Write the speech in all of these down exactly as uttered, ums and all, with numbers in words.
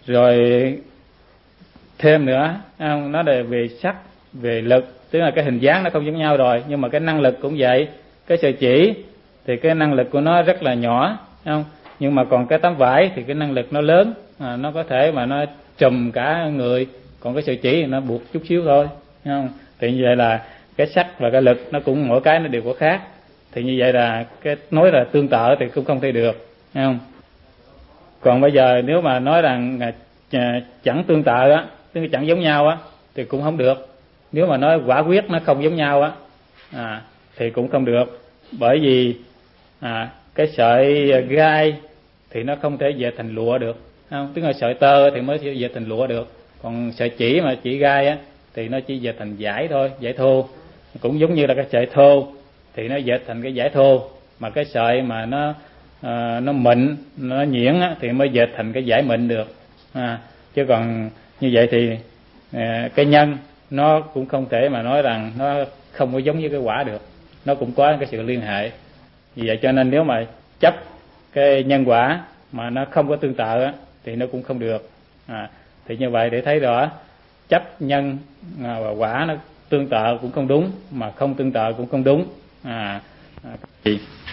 Rồi thêm nữa, không? Nó là về sắc, về lực, tức là cái hình dáng nó không giống nhau rồi, nhưng mà cái năng lực cũng vậy. Cái sợi chỉ thì cái năng lực của nó rất là nhỏ, không? Nhưng mà còn cái tấm vải thì cái năng lực nó lớn, à, nó có thể mà nó trùm cả người. Còn cái sợi chỉ thì nó buộc chút xíu thôi, không? Thì như vậy là cái sắc và cái lực nó cũng mỗi cái nó đều có khác. Thì như vậy là cái nói là tương tự thì cũng không thể được, không? Còn bây giờ nếu mà nói rằng chẳng tương tự á, tức là chẳng giống nhau á, thì cũng không được. Nếu mà nói quả quyết nó không giống nhau á, à, thì cũng không được. Bởi vì à, cái sợi gai thì nó không thể dệt thành lụa được, không? Tức là sợi tơ thì mới dệt thành lụa được. Còn sợi chỉ mà chỉ gai á thì nó chỉ dệt thành vải thôi, vải thô. Cũng giống như là cái sợi thô thì nó dệt thành cái vải thô, mà cái sợi mà nó à, nó mịn, nó nhuyễn á, thì mới dệt thành cái vải mịn được. À, chứ còn như vậy thì à, cái nhân nó cũng không thể mà nói rằng nó không có giống như cái quả được, nó cũng có cái sự liên hệ. Vì vậy cho nên nếu mà chấp cái nhân quả mà nó không có tương tự á, thì nó cũng không được. À, thì như vậy để thấy rõ chấp nhân và quả nó tương tự cũng không đúng, mà không tương tự cũng không đúng. À, à,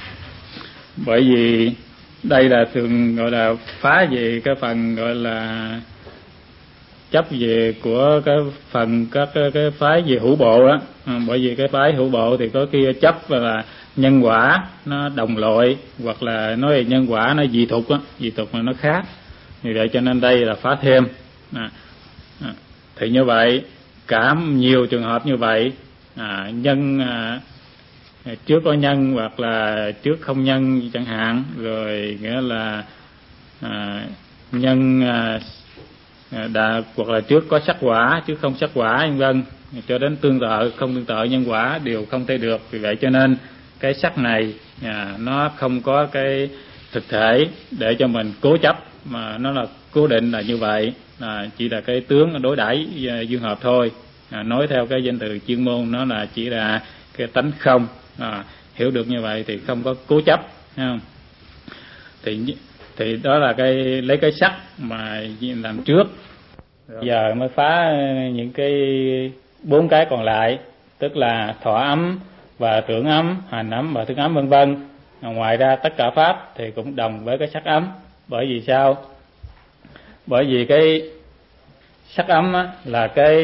bởi vì đây là thường gọi là phá về cái phần gọi là chấp về của cái phần các cái, cái phái về hữu bộ đó. À, bởi vì cái phái hữu bộ thì có khi chấp là nhân quả nó đồng loại, hoặc là nói về nhân quả nó dị thục á, dị thục mà nó khác. Vì vậy cho nên đây là phá thêm. À, à, thì như vậy cả nhiều trường hợp như vậy, à, nhân à, trước có nhân hoặc là trước không nhân chẳng hạn, rồi nghĩa là à, nhân à, đã, hoặc là trước có sắc quả trước không sắc quả, vân vân, cho đến tương tự không tương tự nhân quả đều không thể được. Vì vậy cho nên cái sắc này à, nó không có cái thực thể để cho mình cố chấp, mà nó là cố định là như vậy, à, chỉ là cái tướng đối đãi dương hợp thôi. À, nói theo cái danh từ chuyên môn nó là chỉ là cái tánh không. À, hiểu được như vậy thì không có cố chấp, không? Thì thì đó là cái lấy cái sắc mà làm trước. Rồi. Giờ mới phá những cái bốn cái còn lại, tức là thọ ấm và tưởng ấm, hành ấm và thức ấm, vân vân. Ngoài ra tất cả pháp thì cũng đồng với cái sắc ấm. Bởi vì sao? Bởi vì cái sắc ấm á, là cái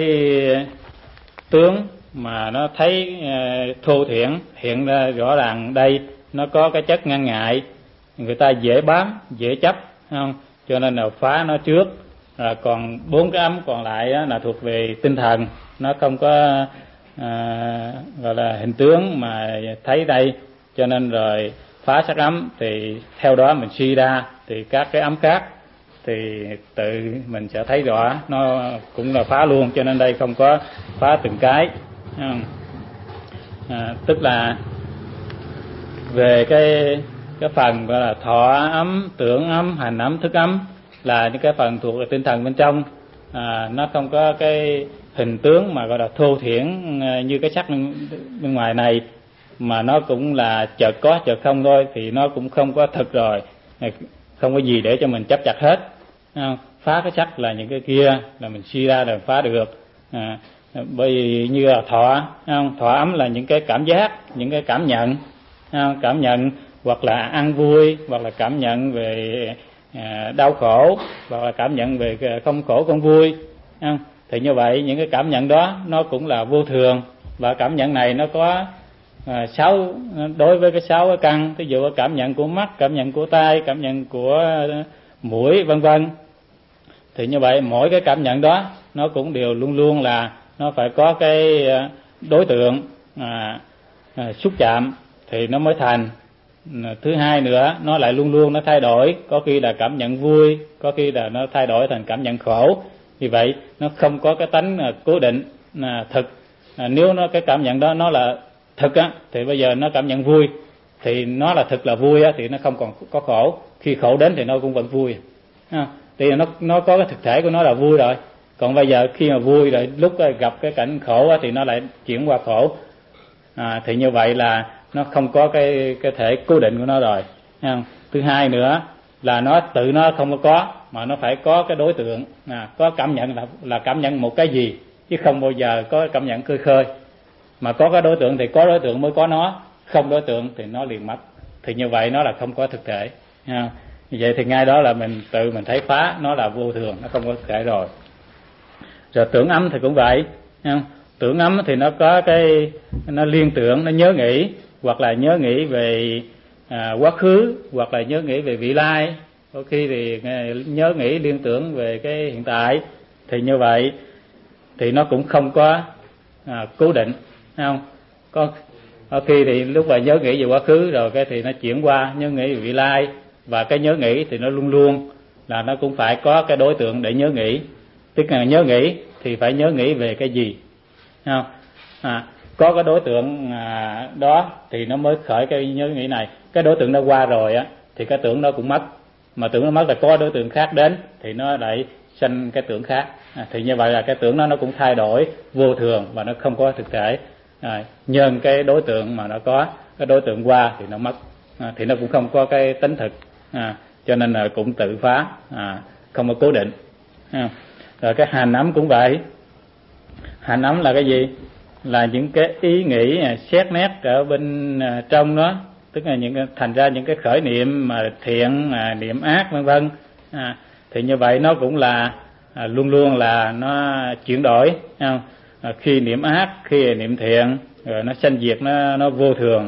tướng mà nó thấy thô thiển, hiện ra rõ ràng đây nó có cái chất ngăn ngại, người ta dễ bám, dễ chấp, không? Cho nên là phá nó trước. À, còn bốn cái ấm còn lại á, là thuộc về tinh thần, nó không có à, gọi là hình tướng mà thấy đây. Cho nên rồi phá sắc ấm thì theo đó mình suy ra thì các cái ấm khác thì tự mình sẽ thấy rõ, nó cũng là phá luôn. Cho nên đây không có phá từng cái, à, tức là về cái cái phần gọi là thọ ấm, tưởng ấm, hành ấm, thức ấm là những cái phần thuộc về tinh thần bên trong. À, nó không có cái hình tướng mà gọi là thô thiển như cái sắc bên ngoài này, mà nó cũng là chợt có chợt không thôi, thì nó cũng không có thực rồi, không có gì để cho mình chấp chặt hết. À, phá cái sắc là những cái kia là mình suy ra là phá được. À, bởi vì như là thọ, không? Thọ ấm là những cái cảm giác, những cái cảm nhận, không? Cảm nhận hoặc là ăn vui, hoặc là cảm nhận về à, đau khổ, hoặc là cảm nhận về không khổ không vui, không? Thì như vậy những cái cảm nhận đó nó cũng là vô thường, và cảm nhận này nó có à, sáu, đối với cái sáu cái căn, ví dụ cảm nhận của mắt, cảm nhận của tai, cảm nhận của mũi, vân vân. Thì như vậy mỗi cái cảm nhận đó nó cũng đều luôn luôn là nó phải có cái đối tượng à, à, xúc chạm thì nó mới thành. Thứ hai nữa, nó lại luôn luôn nó thay đổi, có khi là cảm nhận vui, có khi là nó thay đổi thành cảm nhận khổ. Vì vậy nó không có cái tánh cố định là thực. À, nếu nó cái cảm nhận đó nó là thực á, thì bây giờ nó cảm nhận vui thì nó là thực là vui á, thì nó không còn có khổ. Khi khổ đến thì nó cũng vẫn vui. À, thì nó nó có cái thực thể của nó là vui rồi. Còn bây giờ khi mà vui rồi, lúc gặp cái cảnh khổ á, thì nó lại chuyển qua khổ. À, thì như vậy là nó không có cái cái thể cố định của nó rồi. Thứ hai nữa là nó tự nó không có có, mà nó phải có cái đối tượng, à, có cảm nhận là là cảm nhận một cái gì, chứ không bao giờ có cảm nhận khơi khơi. Mà có cái đối tượng thì có đối tượng mới có nó, không đối tượng thì nó liền mất. Thì như vậy nó là không có thực thể. À, như vậy thì ngay đó là mình tự mình thấy phá nó là vô thường, nó không có thực thể rồi. Rồi tưởng ấm thì cũng vậy. À, tưởng ấm thì nó có cái, nó liên tưởng, nó nhớ nghĩ, hoặc là nhớ nghĩ về à, quá khứ, hoặc là nhớ nghĩ về vị lai, đôi khi thì nhớ nghĩ liên tưởng về cái hiện tại. Thì như vậy thì nó cũng không có à, cố định, không có. Ở khi thì lúc mà nhớ nghĩ về quá khứ rồi cái thì nó chuyển qua nhớ nghĩ về vị lai, và cái nhớ nghĩ thì nó luôn luôn là nó cũng phải có cái đối tượng để nhớ nghĩ. Tức là nhớ nghĩ thì phải nhớ nghĩ về cái gì, không? À, có cái đối tượng à, đó thì nó mới khởi cái nhớ nghĩ này. Cái đối tượng nó qua rồi á thì cái tưởng nó cũng mất, mà tưởng nó mất là có đối tượng khác đến thì nó lại sanh cái tưởng khác. À, thì như vậy là cái tưởng nó nó cũng thay đổi vô thường và nó không có thực thể. À, nhân cái đối tượng mà nó có, cái đối tượng qua thì nó mất, à, thì nó cũng không có cái tính thực. À, cho nên là cũng tự phá, à, không có cố định. À, rồi cái hành ấm cũng vậy. Hành ấm là cái gì? Là những cái ý nghĩ xét nét ở bên trong đó, tức là những thành ra những cái khởi niệm mà thiện, à, niệm ác vân vân. À, thì như vậy nó cũng là à, luôn luôn là nó chuyển đổi, không? À, khi niệm ác, khi niệm thiện, rồi nó sanh diệt, nó nó vô thường.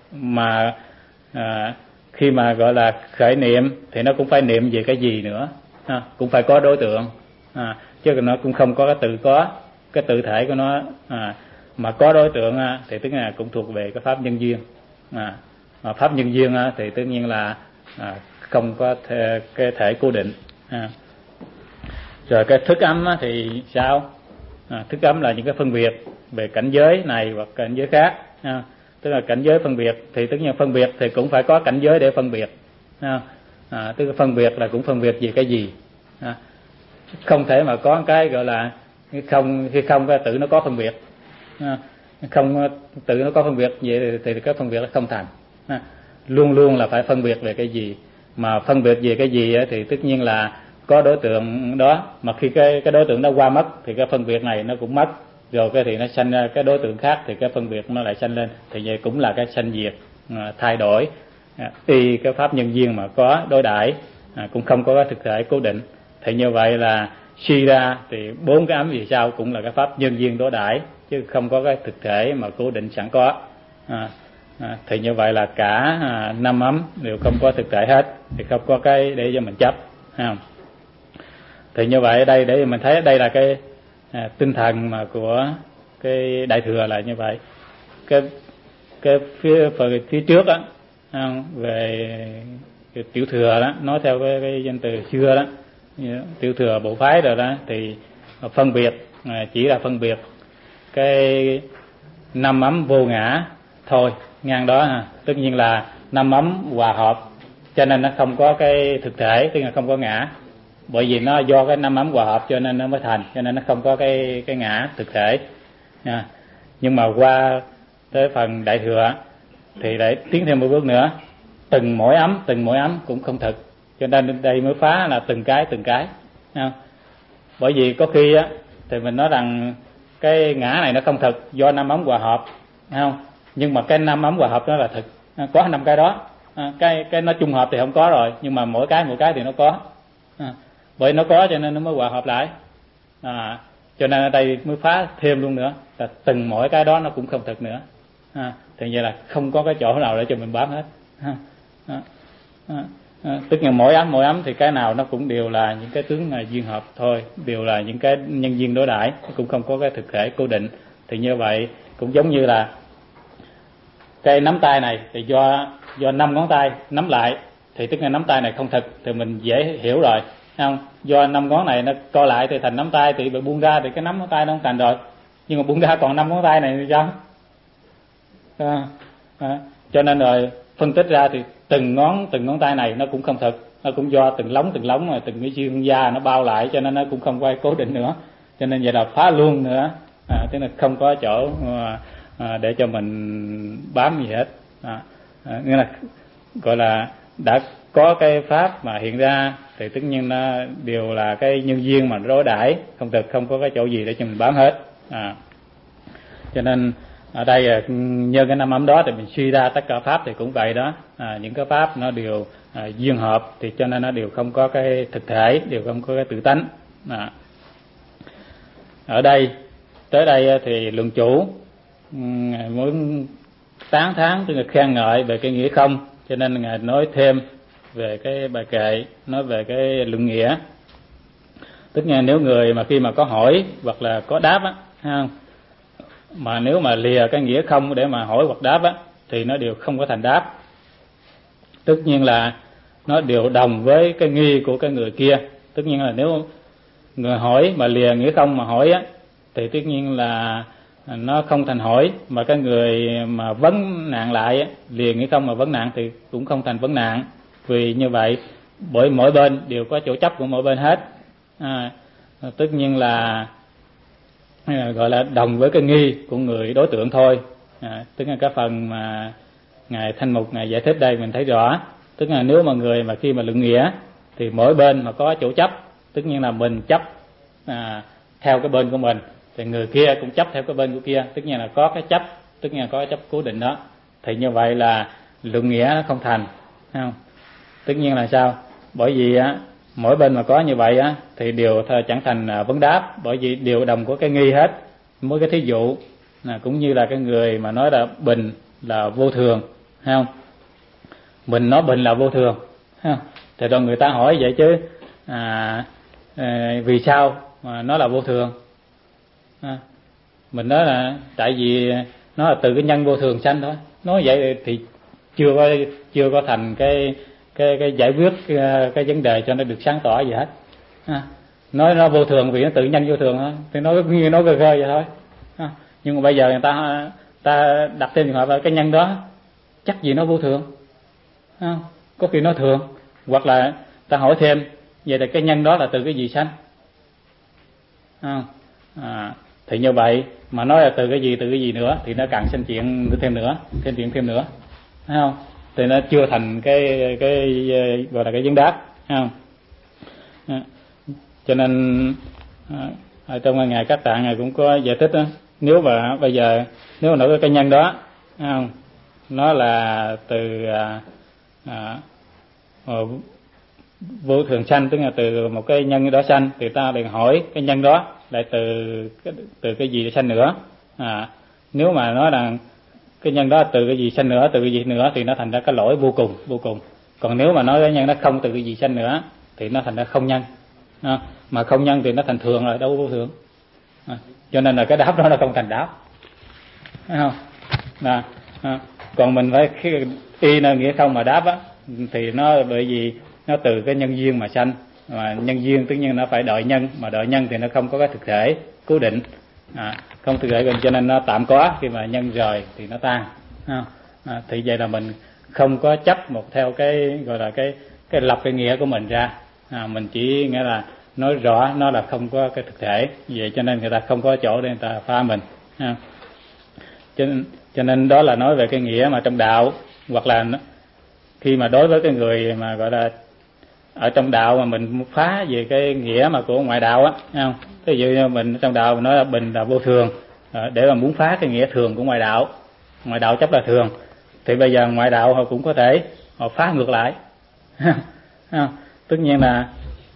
Mà à, khi mà gọi là khởi niệm thì nó cũng phải niệm về cái gì nữa, à, cũng phải có đối tượng, à, chứ nó cũng không có cái tự có cái tự thể của nó. À, mà có đối tượng thì tức là cũng thuộc về cái pháp nhân duyên. À, mà pháp nhân duyên thì tất nhiên là à, không có thể, cái thể cố định. À, rồi cái thức ấm thì sao? À, thức ấm là những cái phân biệt về cảnh giới này hoặc cảnh giới khác. À, tức là cảnh giới phân biệt thì tất nhiên phân biệt thì cũng phải có cảnh giới để phân biệt. À, à, tức là phân biệt là cũng phân biệt về cái gì. À, không thể mà có cái gọi là không, khi không cái tự nó có phân biệt. À, không tự nó có phân biệt vậy thì, thì cái phân biệt nó không thành. À, luôn luôn là phải phân biệt về cái gì, mà phân biệt về cái gì thì tất nhiên là có đối tượng đó, mà khi cái cái đối tượng đó qua mất thì cái phân biệt này nó cũng mất, rồi cái thì nó sanh ra cái đối tượng khác thì cái phân biệt nó lại sanh lên. Thì vậy cũng là cái sanh diệt, à, thay đổi. À, y cái pháp nhân duyên mà có đối đãi, à, cũng không có cái thực thể cố định. Thì như vậy là suy ra thì bốn cái ấm vì sao cũng là cái pháp nhân duyên đối đãi, chứ không có cái thực thể mà cố định sẵn có. À, à, thì như vậy là cả à, năm ấm đều không có thực thể hết, thì không có cái để cho mình chấp. À, thì như vậy ở đây để mình thấy ở đây là cái à, tinh thần mà của cái đại thừa là như vậy. Cái cái phía phần phía trước á, về cái tiểu thừa đó, nói theo cái, cái danh từ xưa đó, tiểu thừa bộ phái rồi đó, thì phân biệt chỉ là phân biệt cái năm ấm vô ngã thôi, ngang đó ha. Tất nhiên là năm ấm hòa hợp cho nên nó không có cái thực thể, tức là không có ngã, bởi vì nó do cái năm ấm hòa hợp cho nên nó mới thành, cho nên nó không có cái cái ngã thực thể. À, nhưng mà qua tới phần đại thừa thì để tiến thêm một bước nữa, từng mỗi ấm từng mỗi ấm cũng không thực, cho nên đây mới phá là từng cái từng cái. Không? Bởi vì có khi á thì mình nói rằng cái ngã này nó không thực do năm ấm hòa hợp, không? Nhưng mà cái năm ấm hòa hợp đó là thực, có năm cái đó. À, cái cái nó chung hợp thì không có rồi, nhưng mà mỗi cái mỗi cái thì nó có. À, bởi nó có cho nên nó mới hòa hợp lại. À, cho nên ở đây mới phá thêm luôn nữa là từng mỗi cái đó nó cũng không thực nữa. À, thì vậy là không có cái chỗ nào để cho mình bám hết. À, à, à, à, tức là mỗi ấm mỗi ấm thì cái nào nó cũng đều là những cái tướng là duyên hợp thôi, đều là những cái nhân duyên đối đãi, cũng không có cái thực thể cố định. Thì như vậy cũng giống như là cái nắm tay này thì do do năm ngón tay nắm lại, thì tức là nắm tay này không thực thì mình dễ hiểu rồi, không? Do năm ngón này nó co lại thì thành nắm tay, thì bị buông ra thì cái nắm ngón tay nó không thành rồi. Nhưng mà buông ra còn năm ngón tay này thì sao? À, à, cho nên rồi phân tích ra thì từng ngón từng ngón tay này nó cũng không thực, nó cũng do từng lóng từng lóng rồi từng cái xương da nó bao lại, cho nên nó cũng không quay cố định nữa. Cho nên vậy là phá luôn nữa. À, tức là không có chỗ à, à, để cho mình bám gì hết. À, à, nghĩa là gọi là đã có cái pháp mà hiện ra thì tất nhiên nó đều là cái nhân duyên mà đối đãi, không thực, không có cái chỗ gì để cho mình bám hết. À, cho nên ở đây nhân cái năm ấm đó thì mình suy ra tất cả pháp thì cũng vậy đó. À, những cái pháp nó đều à, duyên hợp, thì cho nên nó đều không có cái thực thể, đều không có cái tự tánh. À, ở đây tới đây thì luận chủ muốn tán thán, tức là khen ngợi về cái nghĩa không, cho nên ngài nói thêm về cái bài kệ, nói về cái luận nghĩa. Tức là nếu người mà khi mà có hỏi hoặc là có đáp á, không, mà nếu mà lìa cái nghĩa không để mà hỏi hoặc đáp á, thì nó đều không có thành đáp. Tất nhiên là nó đều đồng với cái nghi của cái người kia. Tất nhiên là nếu người hỏi mà lìa nghĩa không mà hỏi á, thì tất nhiên là nó không thành hỏi, mà cái người mà vấn nạn lại á, lìa nghĩa không mà vấn nạn thì cũng không thành vấn nạn. Vì như vậy bởi mỗi bên đều có chỗ chấp của mỗi bên hết. À, tất nhiên là gọi là đồng với cái nghi của người đối tượng thôi. À, tức là cái phần mà ngài Thanh Mục ngài giải thích đây mình thấy rõ. Tức là nếu mà người mà khi mà luận nghĩa thì mỗi bên mà có chỗ chấp, tất nhiên là mình chấp à, theo cái bên của mình, thì người kia cũng chấp theo cái bên của kia, tất nhiên là có cái chấp, tất nhiên là có cái chấp cố định đó. Thì như vậy là luận nghĩa nó không thành, không? Tất nhiên là sao? Bởi vì á, mỗi bên mà có như vậy á thì đều chẳng thành vấn đáp, bởi vì đều đồng của cái nghi hết. Mỗi cái thí dụ là cũng như là cái người mà nói là bình là vô thường, thấy không? Mình nói bình là vô thường, thấy không? Thì rồi người ta hỏi vậy chứ à, à, vì sao mà nó là vô thường? À, mình nói là tại vì nó là từ cái nhân vô thường sanh thôi. Nói vậy thì chưa có chưa có thành cái cái cái giải quyết cái, cái vấn đề cho nó được sáng tỏ gì hết. À, nói nó vô thường vì nó tự nhân vô thường thôi, thì nói như nói gơ gơ vậy thôi. À, nhưng mà bây giờ người ta ta đặt tên trường hợp là cái nhân đó chắc gì nó vô thường, à, có khi nó thường, hoặc là ta hỏi thêm vậy là cái nhân đó là từ cái gì sanh? À, à, thì như vậy mà nói là từ cái gì từ cái gì nữa thì nó càng sinh chuyện thêm nữa, thêm chuyện thêm nữa, thấy không? Thì nó chưa thành cái cái gọi là cái vấn đáp, thấy không? À, cho nên à, ở trong ngài Các Tạng ngài cũng có giải thích đó, nếu mà bây giờ nếu mà nói cái nhân đó, thấy không, nó là từ à, à, vô thường sanh, tức là từ một cái nhân đó sanh, thì ta liền hỏi cái nhân đó lại từ cái, từ cái gì để sanh nữa. À, nếu mà nói là cái nhân đó từ cái gì sanh nữa, từ cái gì nữa thì nó thành ra cái lỗi vô cùng vô cùng. Còn nếu mà nói cái nhân nó không từ cái gì sanh nữa thì nó thành ra không nhân. À, mà không nhân thì nó thành thường rồi, đâu có vô thường. À, cho nên là cái đáp đó nó không thành đáp, thấy không? À, à, còn mình phải y là nghĩa không mà đáp á, thì nó bởi vì nó từ cái nhân duyên mà sanh, mà nhân duyên tất nhiên nó phải đợi nhân, mà đợi nhân thì nó không có cái thực thể cố định, à, không thực thể, cho nên nó tạm có, khi mà nhân rời thì nó tan. À, à, thì vậy là mình không có chấp một theo cái gọi là cái cái lập cái nghĩa của mình ra, à, mình chỉ nghĩa là nói rõ nó là không có cái thực thể, vậy cho nên người ta không có chỗ để người ta phá mình. À, cho, cho nên đó là nói về cái nghĩa mà trong đạo, hoặc là khi mà đối với cái người mà gọi là ở trong đạo mà mình phá về cái nghĩa mà của ngoại đạo á, không? Ví dụ như mình trong đạo mình nói là bình là vô thường, để mà muốn phá cái nghĩa thường của ngoại đạo, ngoại đạo chấp là thường, thì bây giờ ngoại đạo họ cũng có thể họ phá ngược lại. Tất nhiên là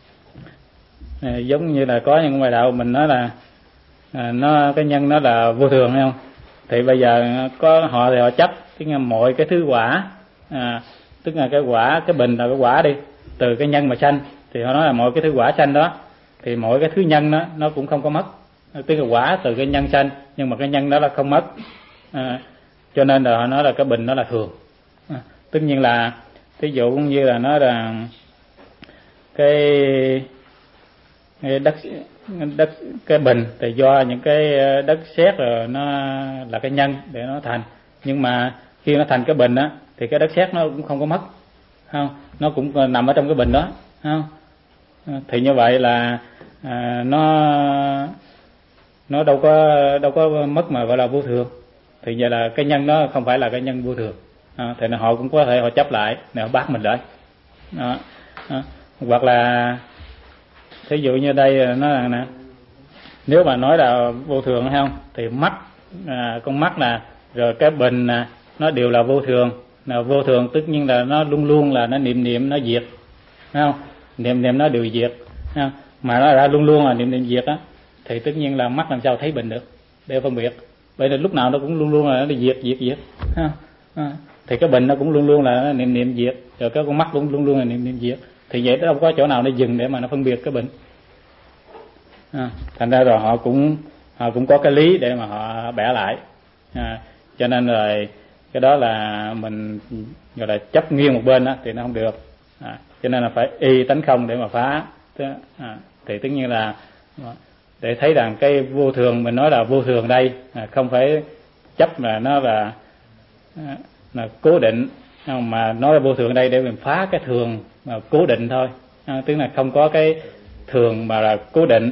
giống như là có những ngoại đạo mình nói là à, nó cái nhân nó là vô thường, hay không? Thì bây giờ có họ thì họ chấp cái mọi cái thứ quả, à, tức là cái quả, cái bình là cái quả đi, từ cái nhân mà sanh, thì họ nói là mọi cái thứ quả sanh đó thì mỗi cái thứ nhân đó nó cũng không có mất, tức là quả từ cái nhân sanh, nhưng mà cái nhân đó là không mất, à, cho nên là họ nói là cái bình nó là thường. À, tất nhiên là ví dụ cũng như là nói là cái, cái đất đất cái bình thì do những cái đất sét rồi nó là cái nhân để nó thành, nhưng mà khi nó thành cái bình á thì cái đất sét nó cũng không có mất, không, nó cũng nằm ở trong cái bình đó, không? Thì như vậy là à, nó nó đâu có đâu có mất mà gọi là vô thường, thì vậy là cái nhân đó không phải là cái nhân vô thường, à, thì họ cũng có thể họ chấp lại để họ bắt mình lại. đó, đó. Hoặc là thí dụ như đây nó là nè, nếu mà nói là vô thường hay không thì mắt, à, con mắt là rồi cái bình nè, nó đều là vô thường. Là vô thường tất nhiên là nó luôn luôn là nó niệm niệm nó diệt, thấy không? Niệm niệm nó đều diệt, thấy không? Mà nó ra luôn luôn là niệm niệm diệt á, thì tất nhiên là mắt làm sao thấy bình được để phân biệt. Vậy là lúc nào nó cũng luôn luôn là nó diệt diệt diệt, thấy không? À, thì cái bình nó cũng luôn luôn là nó niệm niệm diệt, rồi cái con mắt cũng luôn luôn là niệm niệm diệt. Thì vậy nó đâu có chỗ nào nó dừng để mà nó phân biệt cái bình. À, thành ra rồi họ cũng họ cũng có cái lý để mà họ bẻ lại. À, cho nên rồi cái đó là mình gọi là chấp nghiêng một bên đó, thì nó không được. À, cho nên là phải y tánh không để mà phá. À, thì tất nhiên là để thấy rằng cái vô thường mình nói là vô thường đây, à, không phải chấp là nó là là cố định, mà nói là vô thường đây để mình phá cái thường mà cố định thôi. À, tức là không có cái thường mà là cố định,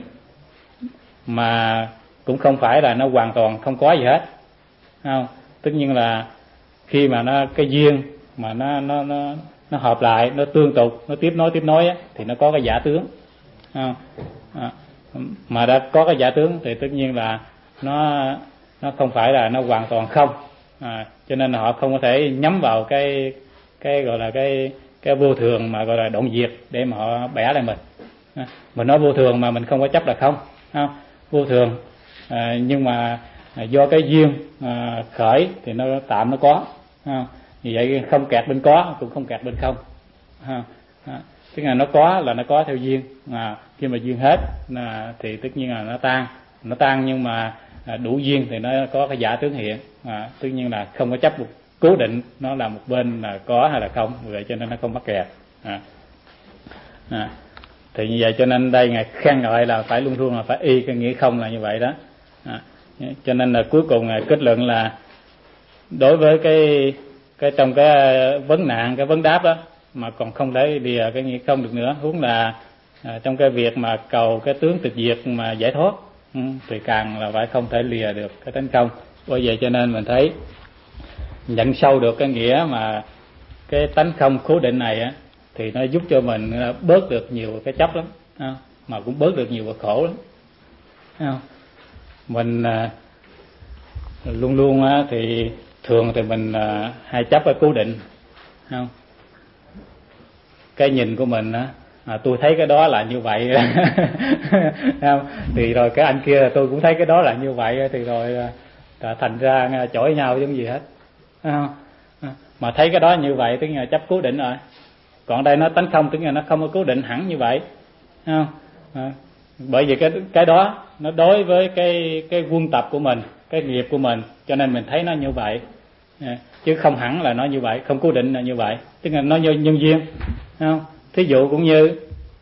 mà cũng không phải là nó hoàn toàn không có gì hết, không? Tất nhiên là khi mà nó cái duyên mà nó nó nó nó hợp lại, nó tương tục, nó tiếp nối tiếp nối á, thì nó có cái giả tướng, không? À, mà đã có cái giả tướng thì tất nhiên là nó nó không phải là nó hoàn toàn không. À, cho nên là họ không có thể nhắm vào cái cái gọi là cái cái vô thường mà gọi là động diệt để mà họ bẻ lại mình. À, mình nói vô thường mà mình không có chấp là không, không? Vô thường, à, nhưng mà do cái duyên à, khởi thì nó tạm nó có, không? Vì vậy không kẹt bên có cũng không kẹt bên không. À, à, tức là nó có là nó có theo duyên, à, khi mà duyên hết à, thì tất nhiên là nó tan, nó tan nhưng mà à, đủ duyên thì nó có cái giả tướng hiện. À, tất nhiên là không có chấp một cố định nó là một bên là có hay là không, vậy cho nên nó không mắc kẹt. À, à, thì như vậy cho nên đây ngài khen ngợi là phải luôn luôn là phải y cái nghĩa không là như vậy đó. À, cho nên là cuối cùng ngài kết luận là đối với cái cái trong cái vấn nạn, cái vấn đáp đó mà còn không lấy lìa cái nghĩa không được nữa, huống là à, trong cái việc mà cầu cái tướng tịch diệt mà giải thoát, ừ, thì càng là phải không thể lìa được cái tánh không. Bởi vậy cho nên mình thấy nhận sâu được cái nghĩa mà cái tánh không cố định này á, thì nó giúp cho mình bớt được nhiều cái chấp lắm, không? Mà cũng bớt được nhiều cái khổ lắm, không? Mình à, luôn luôn á, thì thường thì mình à, hay chấp cái cố định, không? Cái nhìn của mình á, à, tôi thấy cái đó là như vậy không? Thì rồi cái anh kia tôi cũng thấy cái đó là như vậy, thì rồi à, thành ra chổi nhau giống gì hết, không? À, mà thấy cái đó như vậy tức là chấp cố định rồi. Còn đây nó tánh không tức là nó không có cố định hẳn như vậy, không? À, bởi vì cái cái đó nó đối với cái cái quân tập của mình, cái nghiệp của mình, cho nên mình thấy nó như vậy, à, chứ không hẳn là nó như vậy, không cố định là như vậy, tức là nó nhân, nhân duyên, không? Thí dụ cũng như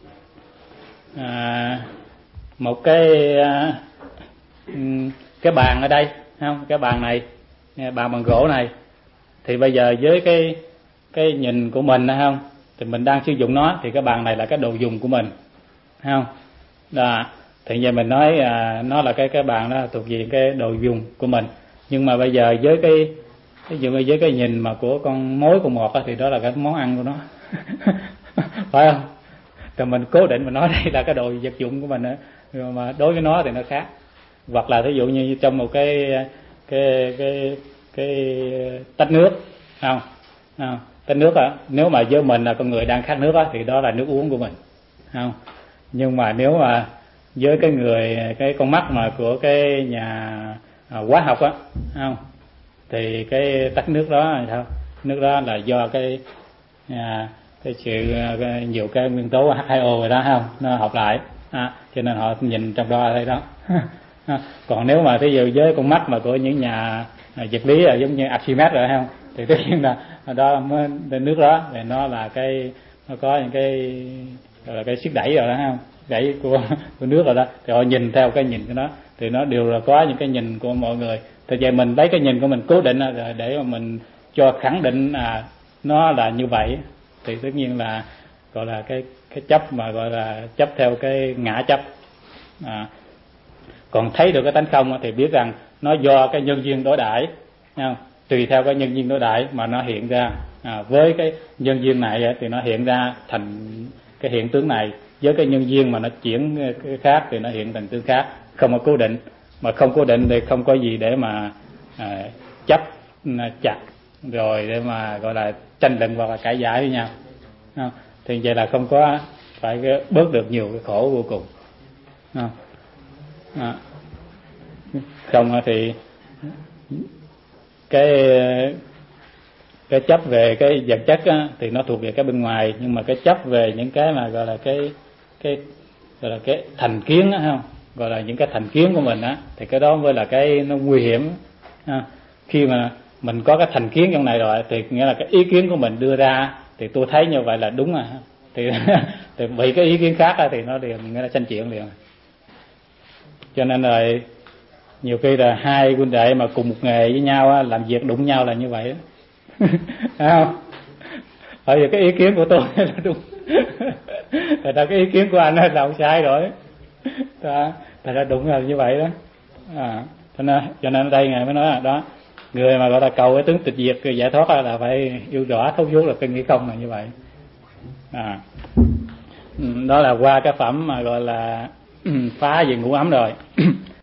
à, một cái à, cái bàn ở đây, không? Cái bàn này, bàn bằng gỗ này, thì bây giờ với cái cái nhìn của mình, không? Thì mình đang sử dụng nó, thì cái bàn này là cái đồ dùng của mình, không? Đó, thì giờ mình nói à, nó là cái cái bàn đó thuộc về cái đồ dùng của mình. Nhưng mà bây giờ với cái ví dụ với cái nhìn mà của con mối con mọt thì đó là cái món ăn của nó phải không? Rồi mình cố định mình nói đây là cái đồ vật dụng của mình đó. Rồi mà đối với nó thì nó khác. Hoặc là thí dụ như trong một cái cái cái cái tách nước, không? Không? Tách nước á, nếu mà với mình là con người đang khát nước á, thì đó là nước uống của mình, không? Nhưng mà nếu mà với cái người cái con mắt mà của cái nhà hóa học á, không? Thì cái tách nước đó là sao? Nước đó là do cái à, cái sự cái, nhiều cái nguyên tố H hai O rồi đó, không? Nó hợp lại, à, cho nên họ nhìn trong đó đây đó. Còn nếu mà thí dụ với con mắt mà của những nhà vật lý là giống như Archimedes rồi, không? Thì tất nhiên là đó mới nước đó thì nó là cái nó có những cái gọi là cái sức đẩy rồi đó, không? Đẩy của, của nước rồi đó, thì họ nhìn theo cái nhìn của nó, thì nó đều là có những cái nhìn của mọi người. Thì vậy mình lấy cái nhìn của mình cố định rồi để mà mình cho khẳng định à nó là như vậy, thì tất nhiên là gọi là cái cái chấp mà gọi là chấp theo cái ngã chấp. À, còn thấy được cái tánh không thì biết rằng nó do cái nhân duyên đối đãi, không? Tùy theo cái nhân duyên đối đãi mà nó hiện ra. à, với cái nhân duyên này thì nó hiện ra thành cái hiện tướng này, với cái nhân duyên mà nó chuyển cái khác thì nó hiện thành tướng khác, không có cố định. Mà không cố định thì không có gì để mà à, chấp chặt rồi để mà gọi là tranh luận hoặc là cãi giải với nhau. Không? Thì vậy là không có phải bớt được nhiều cái khổ vô cùng. Không? À. Không thì cái cái chấp về cái vật chất á, thì nó thuộc về cái bên ngoài, nhưng mà cái chấp về những cái mà gọi là cái cái gọi là cái thành kiến á, không, gọi là những cái thành kiến của mình á, thì cái đó mới là cái nó nguy hiểm. À, khi mà mình có cái thành kiến trong này rồi thì nghĩa là cái ý kiến của mình đưa ra thì tôi thấy như vậy là đúng à, thì thì bị cái ý kiến khác á, thì nó liền nghĩa là sanh chuyện liền. Cho nên là nhiều khi là hai huynh đệ mà cùng một nghề với nhau á, làm việc đụng nhau là như vậy đó. Thấy không? Bởi vì cái ý kiến của tôi là đúng, tại ra cái ý kiến của anh là sai rồi, tại ra đúng là như vậy đó. À, cho nên cho nên ở đây ngài mới nói là đó, người mà gọi là cầu cái tướng tịch diệt giải thoát là phải yêu rõ thấu vuốt là kinh nghĩ không là như vậy. À, đó là qua cái phẩm mà gọi là phá về ngũ ấm rồi.